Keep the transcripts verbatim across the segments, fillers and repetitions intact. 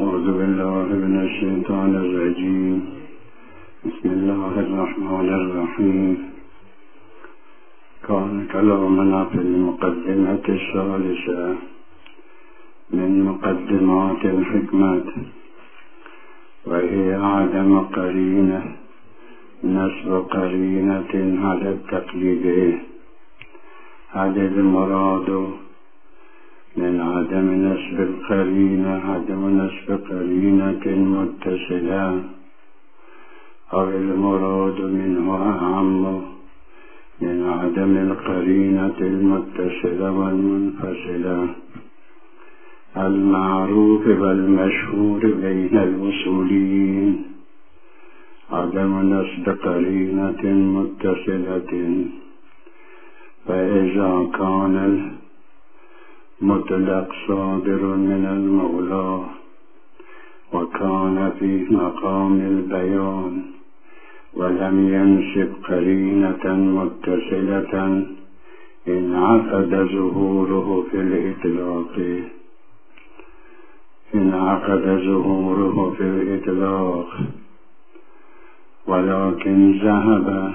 أعوذ بالله من الشيطان الرجيم. بسم الله الرحمن الرحيم. كان كلامنا في المقدمة الثالثة من مقدمات الحكمة، وهي عدم قرينة نسب قرينة على التقليد. هذا المراد من عدم نسب القرينة عدم نسب قرينة متصلة، أو المراد منه أعم من عدم القرينة المتصلة والمنفصلة. المعروف والمشهور بين الوصوليين عدم نسب قرينة متصلة، فإذا كان المطلق صادر من المولى وكان في مقام البيان ولم ينسب قرينة متصلة انعقد ظهوره في الإطلاق انعقد ظهوره في الإطلاق ولكن ذهب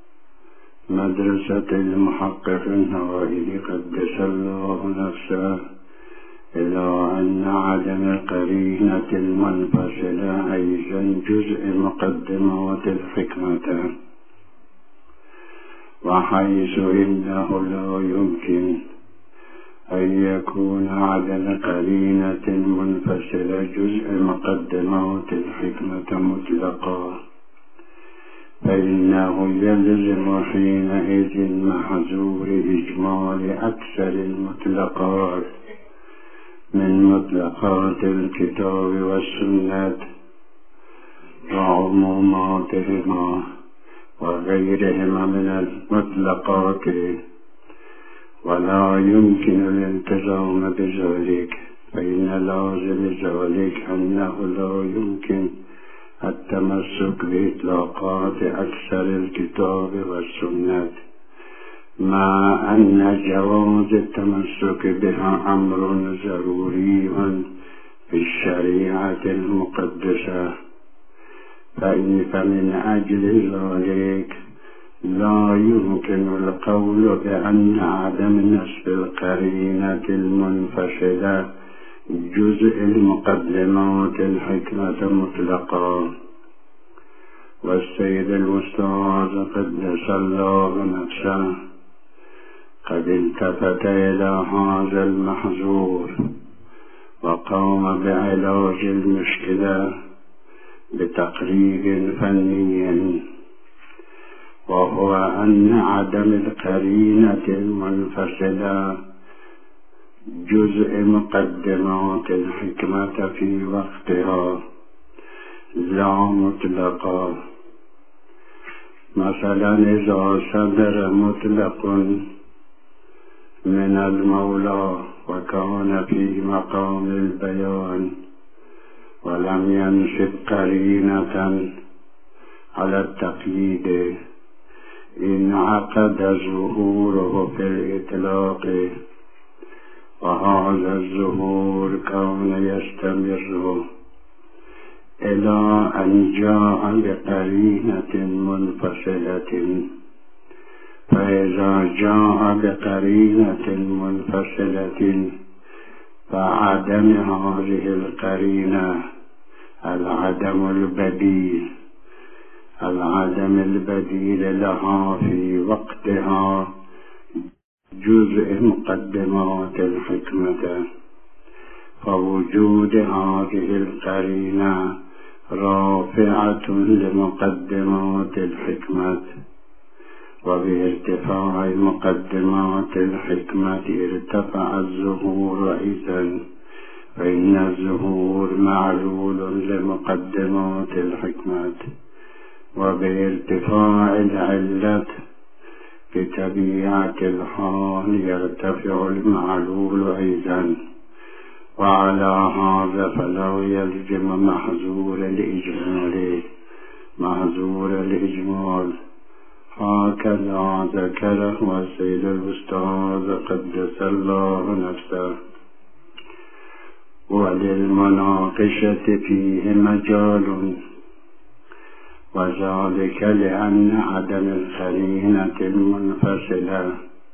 مدرسة المحقق النوائي قدس الله نفسه إلى أن عدم القرينة المنفصلة أيضا جزء مقدمات الحكمة، وحيث إنه لا يمكن أن يكون عدم قرينة منفصلة جزء مقدمات الحكمة مطلقا، فإنه يلزم حينئذ محظور إجمال أكثر المطلقات من مطلقات الكتاب والسنة وعموماتهما وغيرهما من المطلقات، ولا يمكن الالتزام بذلك، فإن لازم ذلك أنه لا يمكن التمسك بإطلاقات أكثر الكتاب والسنة، مع أن جواز التمسك بها أمر ضروري في الشريعة المقدسة. فإن فمن أجل ذلك لا يمكن القول بأن عدم نسب القرينة المنفصلة جزء المقدمات الحكمة مطلقا. والسيد الأستاذ قدس الله نفسه قد التفت إلى هذا المحظور وقام بعلاج المشكلة بتقرير فني، وهو أن عدم القرينة المنفصلة جزء مقدمات الحكمة في وقتها لا مطلقا. مثلا إذا صدر مطلق من المولى وكان في مقام البيان ولم ينسب قرينة على التقييد انعقد ظهوره في الإطلاق، وهذا الظهور كان يستمر إلى أن جاء بقرينة منفصلة، فإذا جاء بقرينة منفصلة فعدم هذه القرينة العدم البديل العدم البديل لها في وقتها جزء مقدمات الحكمة، فوجود هذه القرينة رافعة لمقدمات الحكمة، وبارتفاع مقدمات الحكمة ارتفع الظهور أيضا، فإن الظهور معلول لمقدمات الحكمة، وبارتفاع العلة بطبيعة الحال يرتفع المعلول أيضا. وعلى هذا فلا يلزم محظور الإجمال محظور الإجمال هكذا ذكره السيد الأستاذ قدس الله نفسه. وللمناقشة فيه مجال، وذلك لأن عدم القرينة المنفصلة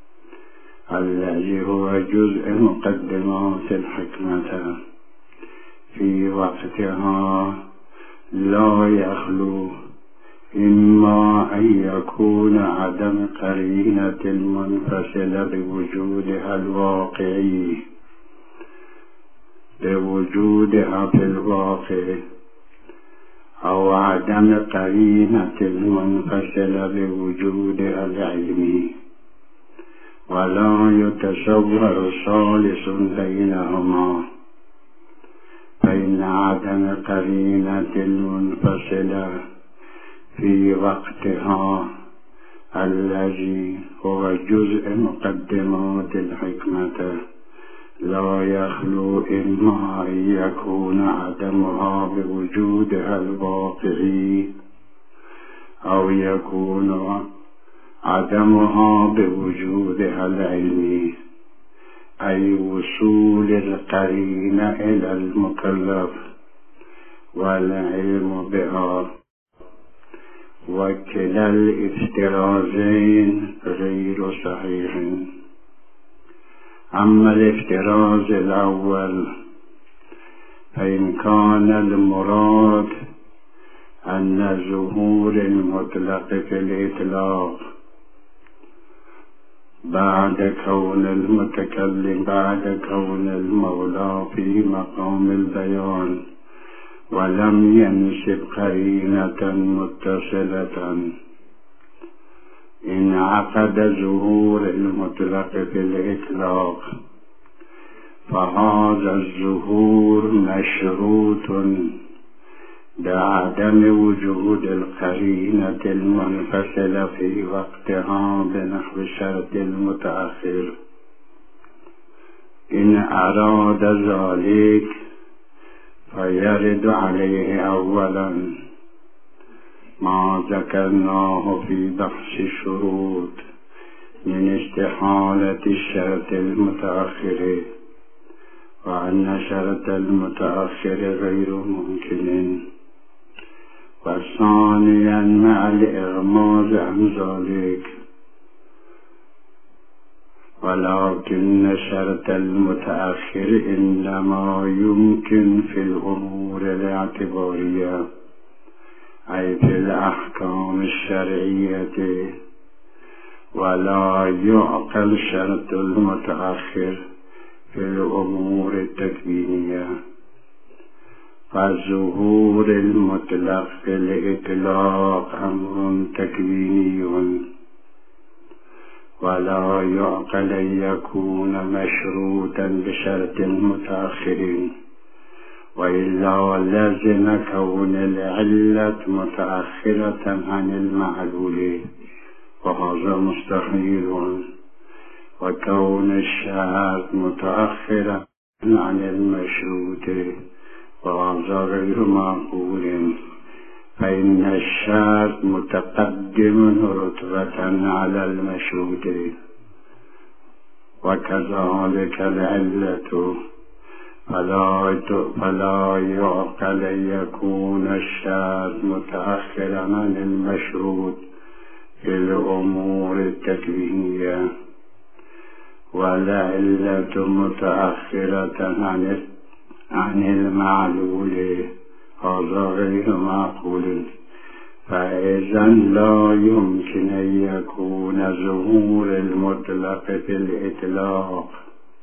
الذي هو جزء مقدمات الحكمة في وقتها لا يخلو إما أن يكون عدم قرينة المنفصلة بوجودها الواقعي بوجودها في الواقع، أو عدم قرينة المنفصلة بوجودها العلمي، ولا يتصور ثالث بينهما، فإن عدم قرينة المنفصلة في وقتها الذي هو جزء مقدمات الحكمة لا يخلو إما أن يكون عدمها بوجودها الواقعي، أو يكون عدمها بوجودها العلمي، أي وصول القرينة إلى المكلف والعلم بها، وكلا الافترازين غير صحيح. أما الافتراز الأول فإن كان المراد أن ظهور المطلق في الإطلاق بعد كون المتكلم بعد كون المولى في مقام البيان ولم ينسب قرينة متصلة، انعقد ظهور المطلق في الإطلاق، فهذا الظهور مشروط بعدم وجود القرينة المنفصلة في وقتها بنحو شرط المتأخر. إن أراد ذلك فيرد عليه أولا ما ذكرناه في بحث الشروط من استحالة الشرط المتأخر، وأن شرط المتأخر غير ممكن، وثانيا مع الإغماض عن ذلك، ولكن شرط المتأخر إنما يمكن في الأمور الاعتبارية، أي في الأحكام الشرعية، ولا يعقل شرط المتأخر في الأمور التكوينية. فالظهور المطلق في الإطلاق أمر تكويني، ولا يعقل أن يكون مشروطا بشرط متأخر، وإلا لازم كون العلة متأخرة عن المعلول، وهذا مستحيل، وكون الشرط متأخرا عن المشروط، وهذا غير معقول، فإن الشرط متقدم رتبة على المشروط، وكذلك العلة، فلا فلا يعقل أن يكون الشرط متأخرا عن المشروط في الأمور التكوينية، والعلة متأخرة عن عن المعلول، هذا غير معقول، فإذا لا يمكن أن يكون ظهور المطلق في الإطلاق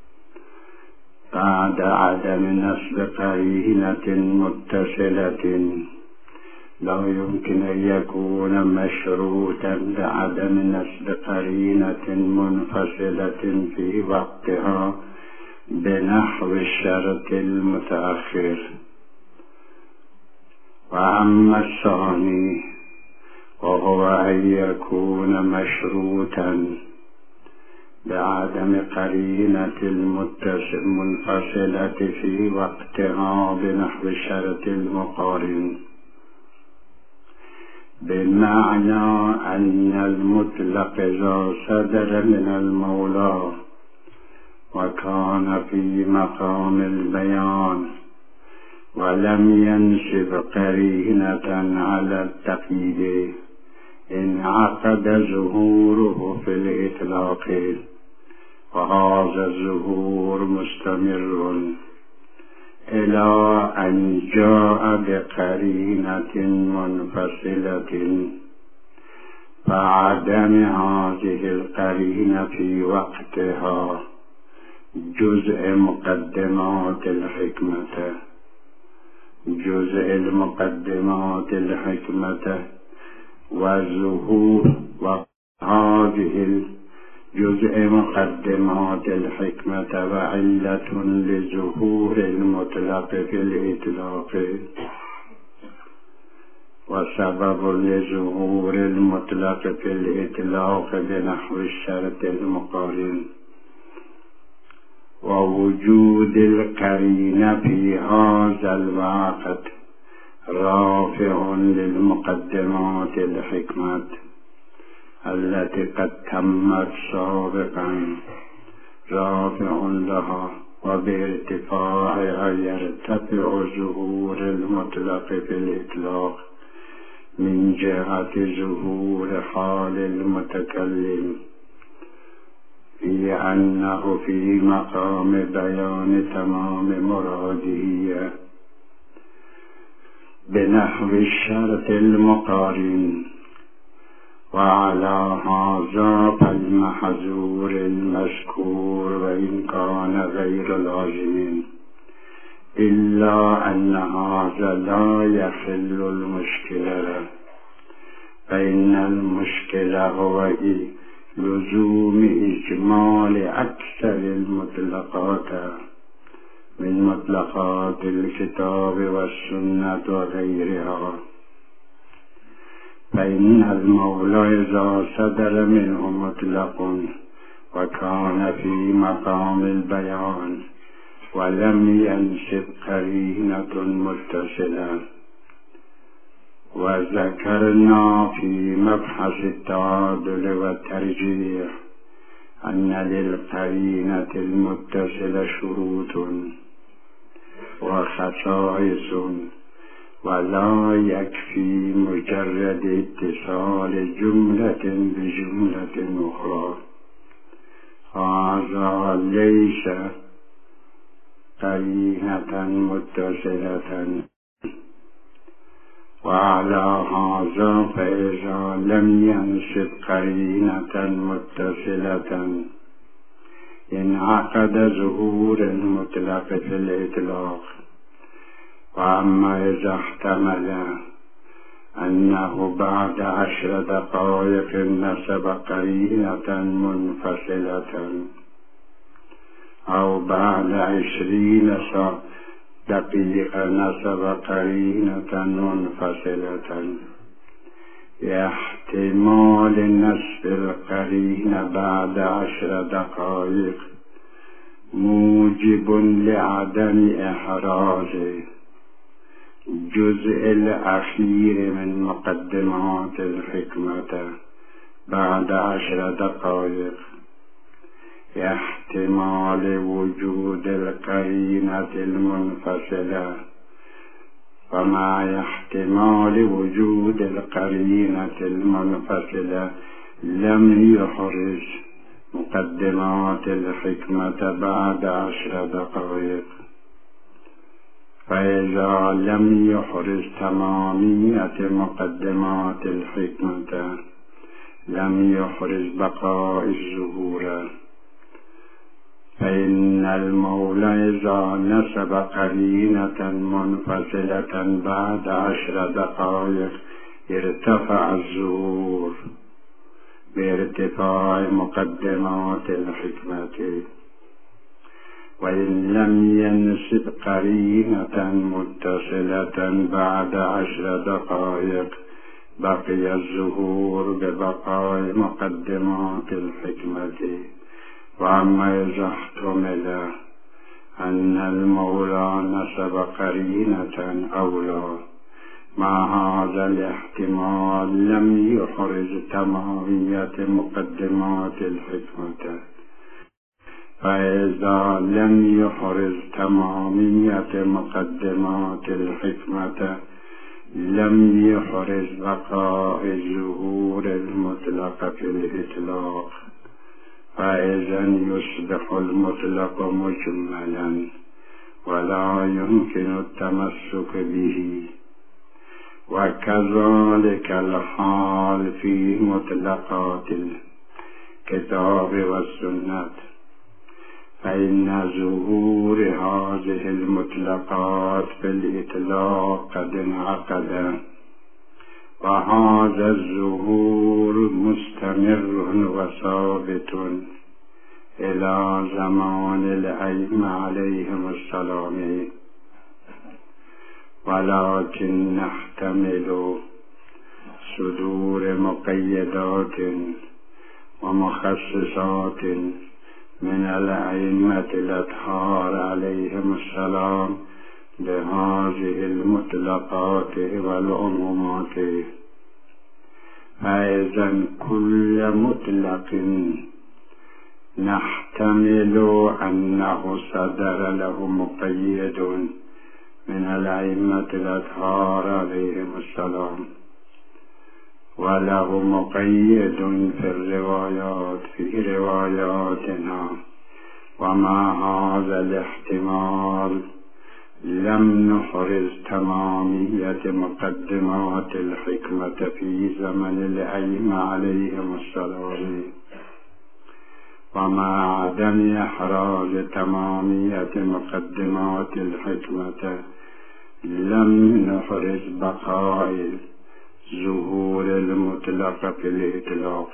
بعد عدم نصب قرينة متصلة، لا يمكن أن يكون مشروطا بعدم نصب قرينة منفصلة في وقتها بنحو الشرط المتأخر. وأما الثاني وهو أن يكون مشروطا بعدم قرينة المنفصلة في وقتها بنحو الشرط المقارن، بمعنى أن المطلق إذا صدر من المولى وكان في مقام البيان ولم ينسب قرينة على التقييد انعقد ظهوره في الإطلاق، وهذا الظهور مستمر إلى أن جاء بقرينة منفصلة، فعدم هذه القرينة في وقتها جزء مقدمات الحكمة جزء المقدمات الحكمة وظهور وهذه الجزء مقدمات الحكمة وعلة لظهور المطلق في الإطلاق وسبب لظهور المطلق في الإطلاق بنحو الشرط المقارن، ووجود القرينة في هذا الوقت رافع للمقدمات الحكمة التي قد تمت سابقا، رافع لها، وبارتفاعها يرتفع ظهور المطلق في الإطلاق من جهة ظهور حال المتكلم في أنه في مقام بيان تمام مراده بنحو الشرط المقارن. وعلى هذا فالمحظور المذكور وإن كان غير لازم، إلا أن هذا لا يحل المشكلة، فإن المشكلة هو لزوم إجمال أكثر المطلقات من مطلقات الكتاب والسنة وغيرها، فإن المولى إذا صدر منه مطلق وكان في مقام البيان ولم ينسب قرينة متصلة. وذكرنا في مبحث التعادل والترجيح أن للقرينة المتصلة شروط وخصائص، ولا يكفي مجرد اتصال جملة بجملة أخرى، هذا ليس قرينة متصلة. وعلى هذا فإذا لم ينسب قرينة متصلة انعقد ظهور المطلق في الإطلاق. وأما إذا احتمل أنه بعد عشر دقائق نسب قرينة منفصلة أو بعد عشرين دقيقة نسب قرينة منفصلة، يحتمال نسب القرينة بعد عشر دقائق موجب لعدم إحراز الجزء الأخير من مقدمات الحكمة بعد عشر دقائق، احتمال وجود القرينة المنفصلة. ومع احتمال وجود القرينة المنفصلة لم يحرز مقدمات الحكمة بعد عشر دقائق. فإذا لم يحرز تمامية مقدمات الحكمة لم يحرز بقاء الظهور، فإن المولى إذا نسب قرينة منفصلة بعد عشر دقائق ارتفع الظهور بارتفاع مقدمات الحكمة. وإن لم ينسب قرينة متصلة بعد عشر دقائق بقي الظهور ببقاء مقدمات الحكمة. وأما إذا احتمل أن المولى نسب قرينة أولى، مع هذا الاحتمال لم يحرز تمامية مقدمات الحكمة، فإذا لم يحرز تمامية مقدمات الحكمة لم يحرز بقاء الظهور المطلق في الإطلاق، فإذا يصبح المطلق مجملا ولا يمكن التمسك به. وكذلك الحال في مطلقات الكتاب والسنة، فإن ظهور هذه المطلقات في الإطلاق قد انعقد، وهذا الظهور مستمر وثابت إلى زمان الأئمة عليهم السلام، ولكن نحتمل صدور مقيدات ومخصصات من الأئمة الأطهار عليهم السلام لهذه المطلقات والعمومات. فإذا كل مطلق نحتمل أنه صدر له مقيد من الأئمة الأطهار عليهم السلام، وله مقيد في الروايات في رواياتنا، ومع هذا الاحتمال لم نحرز تمامية مقدمات الحكمة في زمن الأئمة عليهم السلام، ومع عدم إحراز تمامية مقدمات الحكمة لم نحرز بقاء ظهور المطلق في الإطلاق،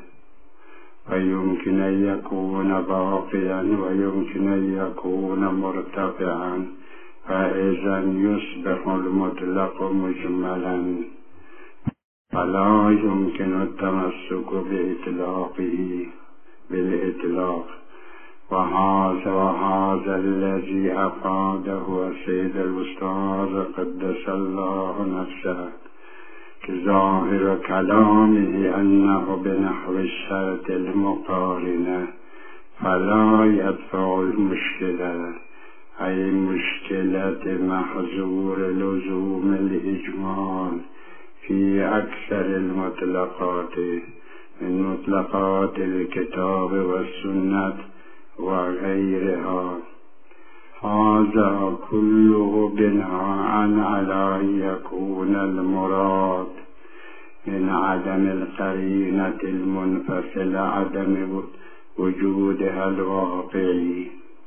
فيمكن أن يكون باقيا ويمكن أن يكون مرتفعا، فإذا يصبح المطلق مجملا فلا يمكن التمسك بإطلاقه بالإطلاق. وهذا وهذا الذي أفاده السيد الأستاذ قدس الله نفسه ظاهر كلامه أنه بنحو الشرط المقارنة، فلا يدفع المشكلة، أي مشكلة محظور لزوم الإجمال في أكثر المطلقات من مطلقات الكتاب والسنة وغيرها. هذا كله بناء على أن يكون المراد من عدم القرينة المنفصلة عدم وجودها الواقعي.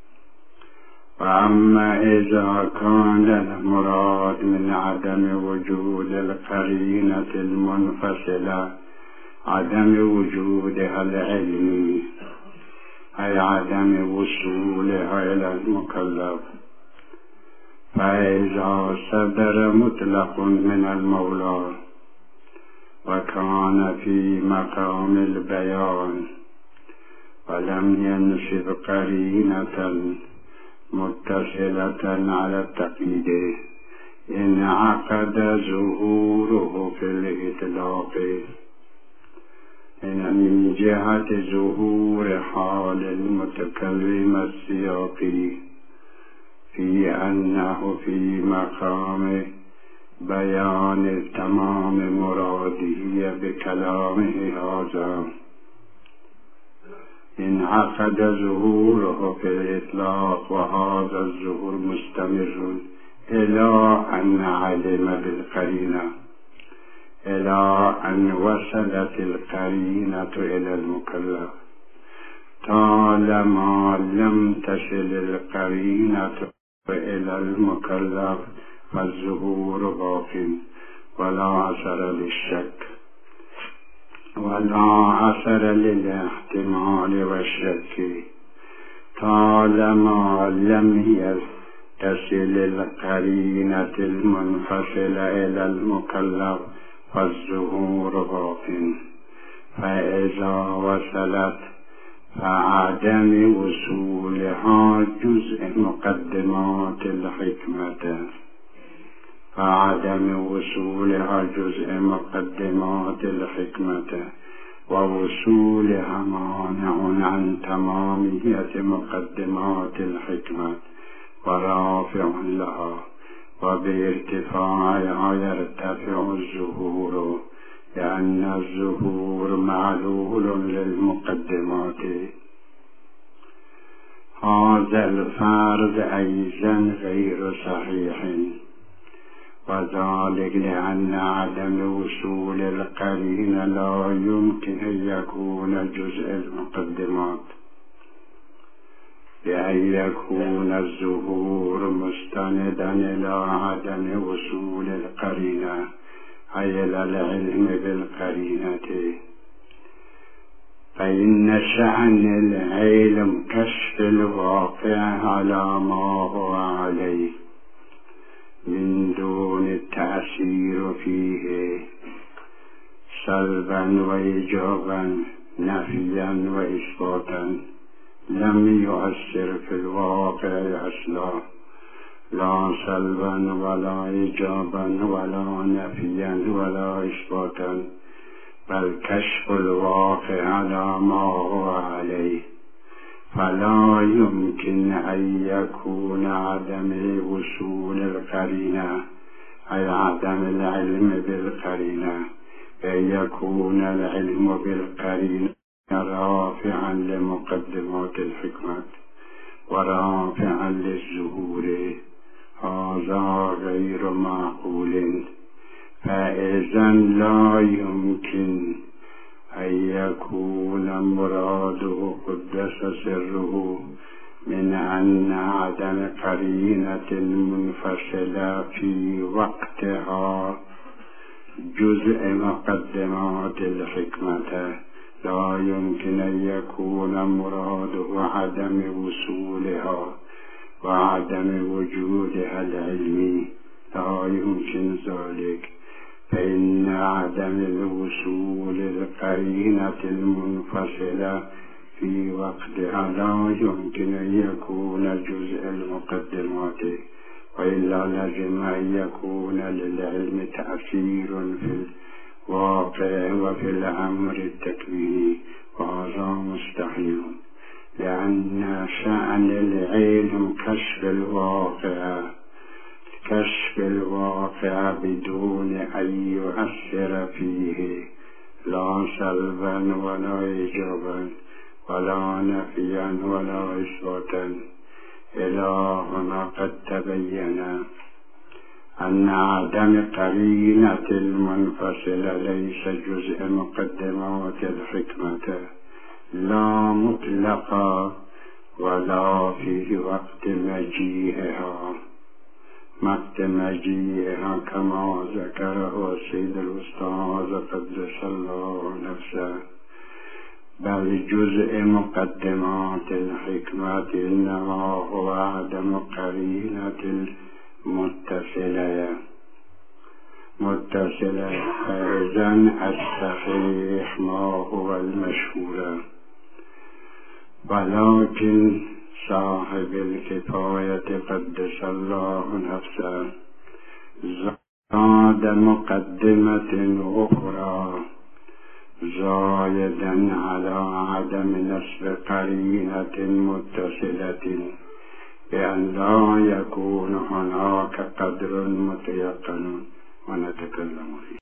وأما إذا كان المراد من عدم وجود القرينة المنفصلة عدم وجودها العلمي، أي عدم وصولها إلى المكلف، فإذا صدر مطلق من المولى وكان في مقام البيان ولم ينصب قرينة متصلة على التقييد انعقد ظهوره في الإطلاق من جهة ظهور حال المتكلم السياقي في أنه في مقام بيان تمام مراده بكلامه هذا، انعقد ظهوره في الإطلاق، وهذا الظهور مستمر إلى أن علم بالقرينة، إلى أن وصلت القرينة إلى المكلف. طالما لم تصل القرينة إلى المكلف فالظهور باق ولا أثر للشك ولا أثر للاحتمال والشك. طالما لم تصل القرينة المنفصلة إلى المكلف فالظهور باق، فإذا وصلت فعدم وصولها جزء مقدمات الحكمة فعدم وصولها جزء مقدمات الحكمة ووصولها مانع عن تمامية مقدمات الحكمة ورافع لها، وبارتفاعها يرتفع الظهور، لأن الظهور معلول للمقدمات. هذا الفرض أيضا غير صحيح، وذلك لأن عدم وصول القرينة لا يمكن أن يكون جزء المقدمات، بأن يكون الظهور مستندا إلى عدم وصول القرينة، أي إلى العلم بالقرينة. فإن شأن العلم كشف الواقع على ما هو عليه من دون التأثير فيه سلبا وإيجابا، نفيا وإثباتا، لم يؤثر في الواقع أصلا، لا سلبا ولا إيجابا ولا نفيا ولا إثباتا، بل كشف الواقع على ما هو عليه. فلا يمكن أن يكون عدم وصول القرينة أي عدم العلم بالقرينة، أن يكون العلم بالقرينة رافعا لمقدمات الحكمة ورافعا للظهور. هذا غير معقول، فإذا لا يمكن أن يكون مراده قدس سره من أن عدم قرينة منفصلة في وقتها جزء مقدمات الحكمة. لا يمكن أن يكون مراده عدم وصولها وعدم وجودها العلمي، لا يمكن ذلك، فإن عدم الوصول القرينة المنفصلة في وقتها لا يمكن أن يكون جزء المقدمات، وإلا لازم أن يكون للعلم تأثير في الواقع وفي الأمر التكويني، وهذا مستحيل، لأن شأن العلم كشف الواقع كشف الواقع بدون أن يؤثر فيه لا سلبا ولا إيجابا ولا نفيا ولا إثباتا. إلى هنا قد تبين أن عدم قرينة المنفصلة ليس جزء مقدمات الحكمة، لا مطلقا ولا في وقت مجيئها وقت مجيئها كما ذكره السيد الأستاذ قدس الله نفسه، بل جزء مقدمات الحكمة إنما هو عدم قرينة المتصلة متصلة. فإذن الصحيح ما هو المشهور، ولكن صاحب الكفاية قدس الله نفسه زاد مقدمة أخرى زايدا على عدم نسب قرينة متصلة، بأن لا يكون هناك قدر متيقن، ونتكلم فيه.